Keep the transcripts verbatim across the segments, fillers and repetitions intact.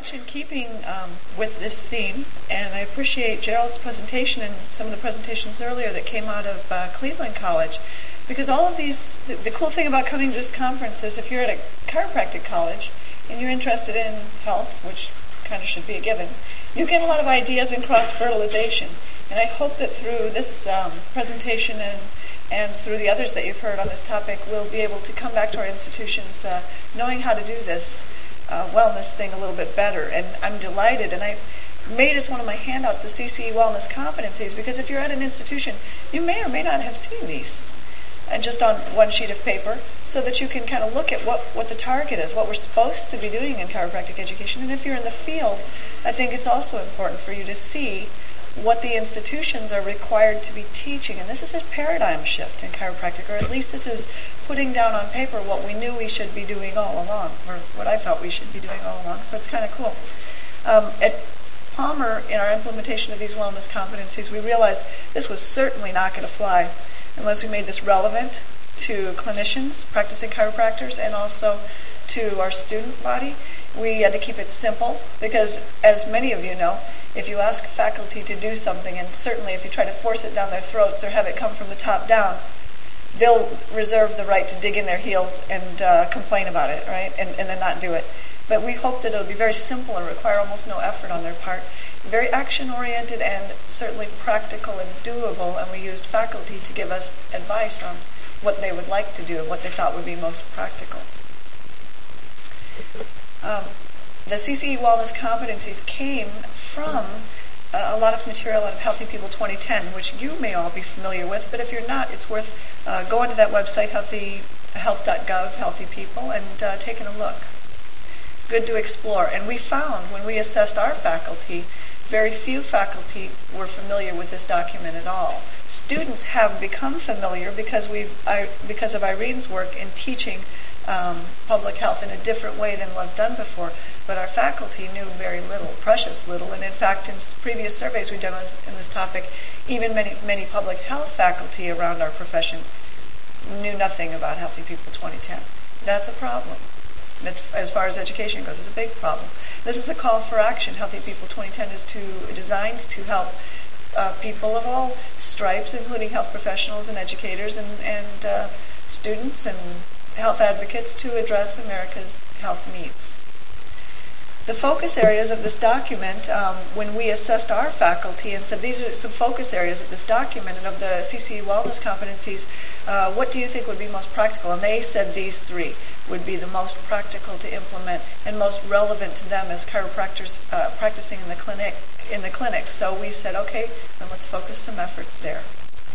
much in keeping um, with this theme, and I appreciate Gerald's presentation and some of the presentations earlier that came out of uh, Cleveland College, because all of these, the, the cool thing about coming to this conference is if you're at a chiropractic college and you're interested in health, which kind of should be a given, you get a lot of ideas in cross-fertilization. And I hope that through this um, presentation and and through the others that you've heard on this topic, we'll be able to come back to our institutions uh, knowing how to do this uh, wellness thing a little bit better. And I'm delighted, and I've made as one of my handouts the C C E Wellness Competencies, because if you're at an institution, you may or may not have seen these, and just on one sheet of paper, so that you can kind of look at what, what the target is, what we're supposed to be doing in chiropractic education. And if you're in the field, I think it's also important for you to see what the institutions are required to be teaching. And this is a paradigm shift in chiropractic, or at least this is putting down on paper what we knew we should be doing all along, or what I felt we should be doing all along. So it's kind of cool. Um, at Palmer, in our implementation of these wellness competencies, we realized this was certainly not going to fly unless we made this relevant to clinicians, practicing chiropractors, and also to our student body. We had to keep it simple because, as many of you know, if you ask faculty to do something, and certainly if you try to force it down their throats or have it come from the top down, they'll reserve the right to dig in their heels and uh, complain about it, right, and, and then not do it. But we hope that it'll be very simple and require almost no effort on their part, very action-oriented and certainly practical and doable, and we used faculty to give us advice on what they would like to do and what they thought would be most practical. Um, the C C E Wellness Competencies came from uh, a lot of material out of Healthy People twenty ten, which you may all be familiar with, but if you're not, it's worth uh, going to that website, healthy health dot gov, Healthy People, and uh, taking a look. Good to explore. And we found when we assessed our faculty, very few faculty were familiar with this document at all. Students have become familiar because we've I, because of Irene's work in teaching um, public health in a different way than was done before. But our faculty knew very little, precious little. And in fact, in previous surveys we've done in this topic, even many many public health faculty around our profession knew nothing about Healthy People twenty ten. That's a problem. It's, as far as education goes, it's a big problem. This is a call for action. Healthy People twenty ten is to, designed to help uh, people of all stripes, including health professionals and educators and, and uh, students and health advocates, to address America's health needs. The focus areas of this document, um, when we assessed our faculty and said these are some focus areas of this document and of the C C E Wellness Competencies, uh, what do you think would be most practical? And they said these three would be the most practical to implement and most relevant to them as chiropractors uh, practicing in the clinic. In the clinic. So we said, okay, then let's focus some effort there.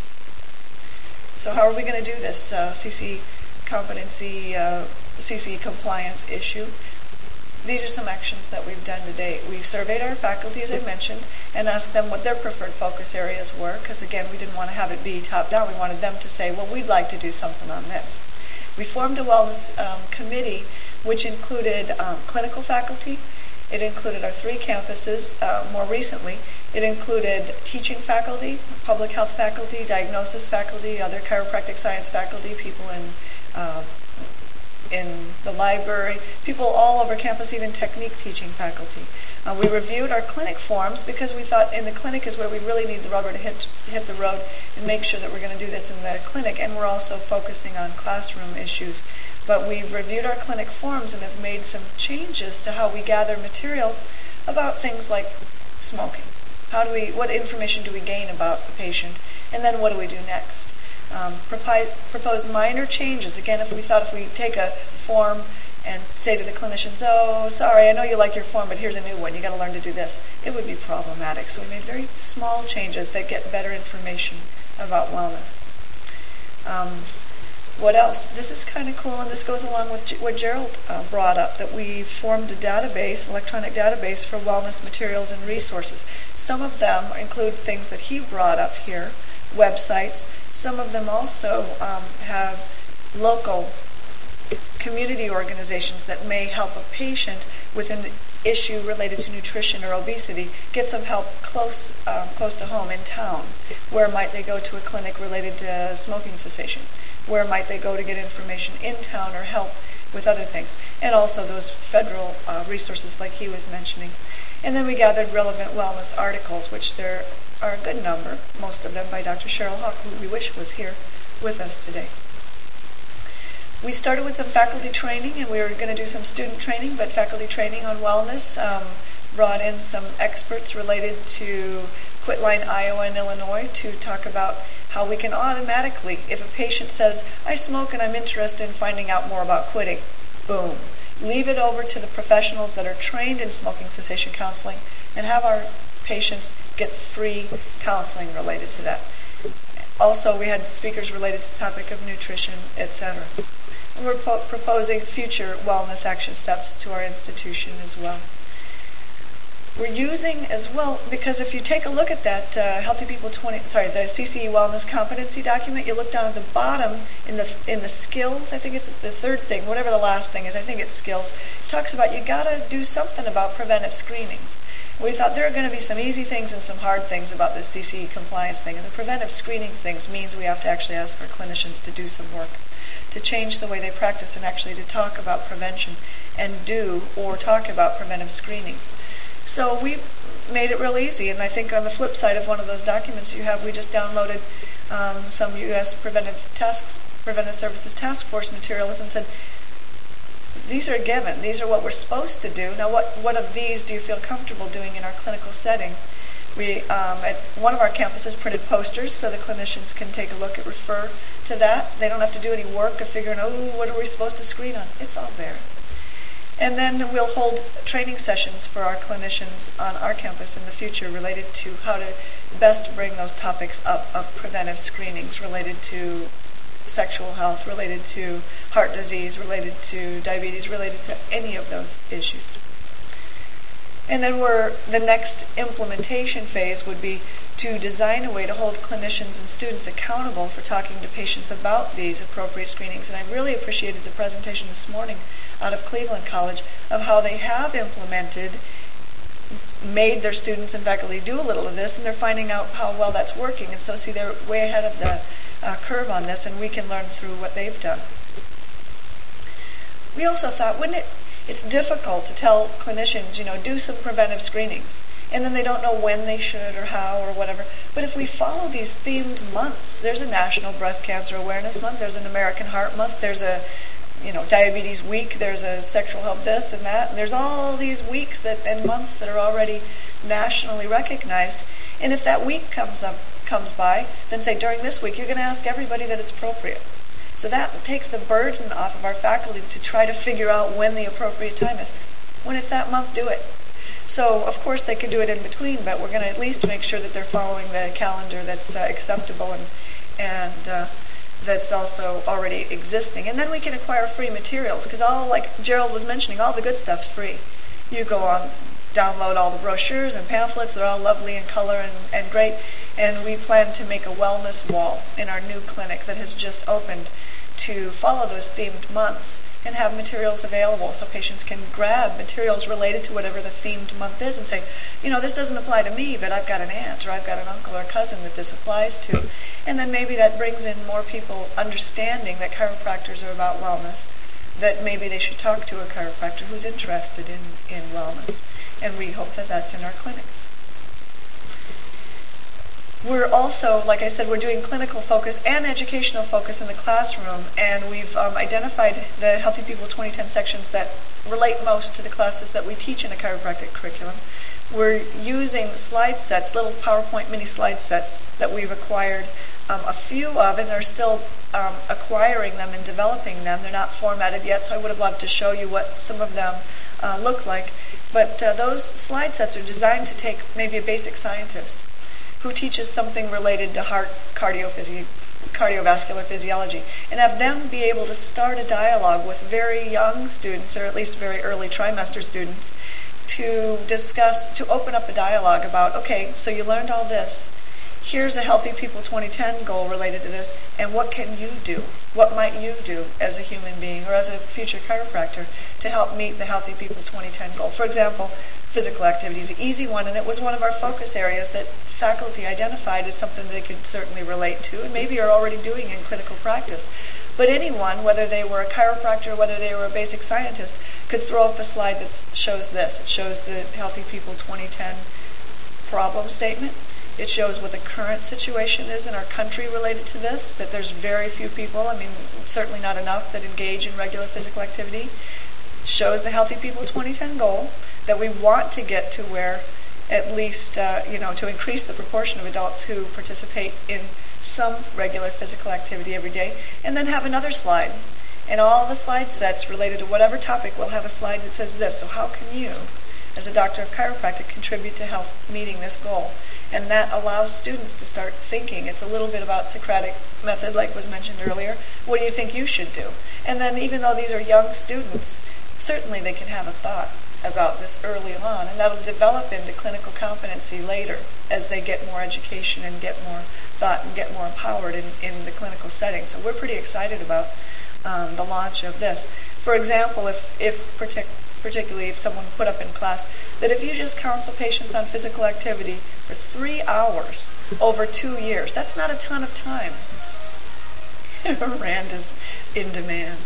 So how are we going to do this uh, C C E competency, uh, C C E compliance issue? These are some actions that we've done to date. We've surveyed our faculty, as I mentioned, and asked them what their preferred focus areas were, because again, we didn't want to have it be top-down. We wanted them to say, well, we'd like to do something on this. We formed a wellness um, committee, which included um, clinical faculty. It included our three campuses uh, more recently. It included teaching faculty, public health faculty, diagnosis faculty, other chiropractic science faculty, people in uh, in the library, people all over campus, even technique teaching faculty. Uh, we reviewed our clinic forms because we thought in the clinic is where we really need the rubber to hit, hit the road and make sure that we're going to do this in the clinic, and we're also focusing on classroom issues. But we've reviewed our clinic forms and have made some changes to how we gather material about things like smoking. How do we, what information do we gain about the patient, and then what do we do next? Um, propi- proposed minor changes. Again, if we thought if we take a form and say to the clinicians, oh, sorry, I know you like your form, but here's a new one, you got to learn to do this, it would be problematic. So we made very small changes that get better information about wellness. Um, what else? This is kind of cool, and this goes along with G- what Gerald uh, brought up, that we formed a database, electronic database for wellness materials and resources. Some of them include things that he brought up here, websites. Some of them also um, have local community organizations that may help a patient with an issue related to nutrition or obesity get some help close um, close to home in town. Where might they go to a clinic related to smoking cessation? Where might they go to get information in town or help with other things. And also those federal uh, resources like he was mentioning. And then we gathered relevant wellness articles, which there are a good number, most of them by Doctor Cheryl Hawk, who we wish was here with us today. We started with some faculty training, and we were going to do some student training, but faculty training on wellness. Um, brought in some experts related to Quitline, Iowa, and Illinois to talk about how we can automatically, if a patient says, I smoke and I'm interested in finding out more about quitting, boom, leave it over to the professionals that are trained in smoking cessation counseling and have our patients get free counseling related to that. Also, we had speakers related to the topic of nutrition, et cetera. And we're po- proposing future wellness action steps to our institution as well. We're using as well, because if you take a look at that uh, Healthy People twenty, sorry, the C C E Wellness Competency document, you look down at the bottom in the in the skills. I think it's the third thing, whatever the last thing is. I think it's skills. It talks about you got to do something about preventive screenings. We thought there are going to be some easy things and some hard things about this C C E compliance thing, and the preventive screening things means we have to actually ask our clinicians to do some work, to change the way they practice, and actually to talk about prevention and do or talk about preventive screenings. So we made it real easy, and I think on the flip side of one of those documents you have, we just downloaded um, some U S Preventive Tasks, Preventive Services Task Force materials and said, these are given. These are what we're supposed to do. Now, what, what of these do you feel comfortable doing in our clinical setting? We, um, at one of our campuses, printed posters so the clinicians can take a look at, refer to that. They don't have to do any work of figuring, oh, what are we supposed to screen on? It's all there. And then we'll hold training sessions for our clinicians on our campus in the future related to how to best bring those topics up of preventive screenings related to sexual health, related to heart disease, related to diabetes, related to any of those issues. And then we're, the next implementation phase would be to design a way to hold clinicians and students accountable for talking to patients about these appropriate screenings. And I really appreciated the presentation this morning out of Cleveland College of how they have implemented, made their students and faculty do a little of this, and they're finding out how well that's working. And so see, they're way ahead of the uh, curve on this, and we can learn through what they've done. We also thought, wouldn't it, it's difficult to tell clinicians, you know, do some preventive screenings, and then they don't know when they should or how or whatever. But if we follow these themed months, there's a National Breast Cancer Awareness Month, there's an American Heart Month, there's a, you know, Diabetes Week, there's a Sexual Health this and that, and there's all these weeks that and months that are already nationally recognized. And if that week comes up, comes by, then say during this week you're going to ask everybody that it's appropriate. So that takes the burden off of our faculty to try to figure out when the appropriate time is. When it's that month, do it. So, of course, they can do it in between, but we're going to at least make sure that they're following the calendar that's uh, acceptable and, and uh, that's also already existing. And then we can acquire free materials, because all, like Gerald was mentioning, all the good stuff's free. You go on, download all the brochures and pamphlets. They're all lovely in color and, and great. And we plan to make a wellness wall in our new clinic that has just opened to follow those themed months and have materials available so patients can grab materials related to whatever the themed month is and say, you know, this doesn't apply to me, but I've got an aunt or I've got an uncle or cousin that this applies to. And then maybe that brings in more people understanding that chiropractors are about wellness, that maybe they should talk to a chiropractor who's interested in, in wellness. And we hope that that's in our clinics. We're also, like I said, we're doing clinical focus and educational focus in the classroom, and we've um, identified the Healthy People twenty ten sections that relate most to the classes that we teach in a chiropractic curriculum. We're using slide sets, little PowerPoint mini slide sets that we've acquired um, a few of, and they're still um, acquiring them and developing them. They're not formatted yet, so I would have loved to show you what some of them uh, look like. But uh, those slide sets are designed to take maybe a basic scientist who teaches something related to heart cardiophysi- cardiovascular physiology, and have them be able to start a dialogue with very young students, or at least very early trimester students, to discuss, to open up a dialogue about, okay, so you learned all this, here's a Healthy People twenty ten goal related to this, and what can you do? What might you do as a human being or as a future chiropractor to help meet the Healthy People twenty ten goal? For example, physical activity is an easy one, and it was one of our focus areas that faculty identified as something they could certainly relate to and maybe are already doing in clinical practice. But anyone, whether they were a chiropractor, whether they were a basic scientist, could throw up a slide that shows this. It shows the Healthy People twenty ten problem statement. It shows what the current situation is in our country related to this, that there's very few people, I mean, certainly not enough, that engage in regular physical activity. It shows the Healthy People twenty ten goal, that we want to get to where at least, uh, you know, to increase the proportion of adults who participate in some regular physical activity every day, and then have another slide. And all the slide sets related to whatever topic will have a slide that says this. So how can you, as a doctor of chiropractic, contribute to help meeting this goal? And that allows students to start thinking. It's a little bit about Socratic method, like was mentioned earlier. What do you think you should do? And then even though these are young students, certainly they can have a thought about this early on, and that'll develop into clinical competency later as they get more education and get more thought and get more empowered in, in the clinical setting. So we're pretty excited about um, the launch of this. For example, if, if partic- particularly if someone put up in class that if you just counsel patients on physical activity for three hours over two years, that's not a ton of time. Rand is in demand.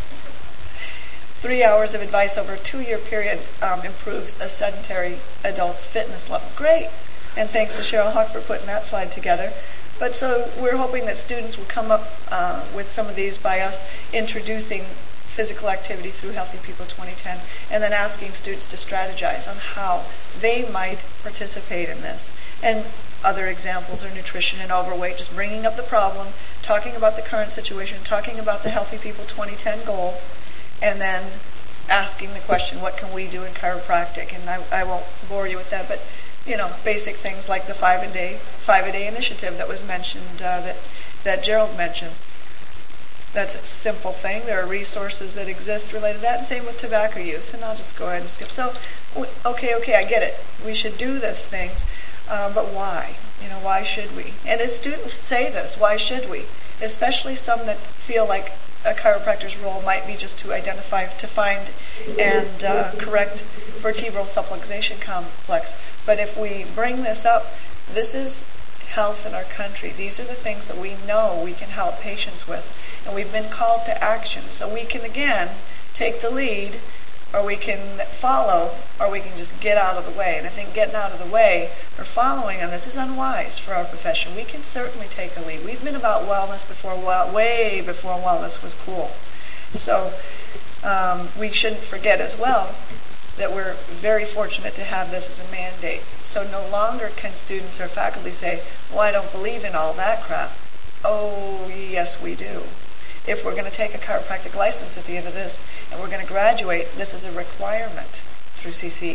Three hours of advice over a two-year period um, improves a sedentary adult's fitness level. Great. And thanks to Cheryl Huck for putting that slide together. But so we're hoping that students will come up uh, with some of these by us introducing physical activity through Healthy People twenty ten, and then asking students to strategize on how they might participate in this. And other examples are nutrition and overweight, just bringing up the problem, talking about the current situation, talking about the Healthy People twenty ten goal, and then asking the question, what can we do in chiropractic? And I, I won't bore you with that, but you know, basic things like the five a day, five a day initiative that was mentioned, uh, that that Gerald mentioned. That's a simple thing. There are resources that exist related to that, and same with tobacco use. And I'll just go ahead and skip. So, okay, okay, I get it. We should do these things, uh, but why? You know, why should we? And as students say this, why should we? Especially some that feel like a chiropractor's role might be just to identify, to find and uh, correct vertebral subluxation complex. But if we bring this up, this is health in our country. These are the things that we know we can help patients with. And we've been called to action. So we can, again, take the lead, or we can follow, or we can just get out of the way. And I think getting out of the way or following on this is unwise for our profession. We can certainly take a lead. We've been about wellness before, well, way before wellness was cool. So um, we shouldn't forget as well that we're very fortunate to have this as a mandate. So no longer can students or faculty say, well, I don't believe in all that crap. Oh, yes, we do. If we're going to take a chiropractic license at the end of this, and we're going to graduate, this is a requirement through C C.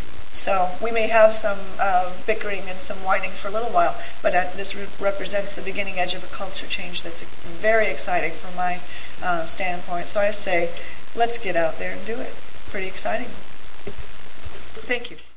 So we may have some uh, bickering and some whining for a little while, but uh, this re- represents the beginning edge of a culture change that's very exciting from my uh, standpoint. So I say, let's get out there and do it. Pretty exciting. Thank you.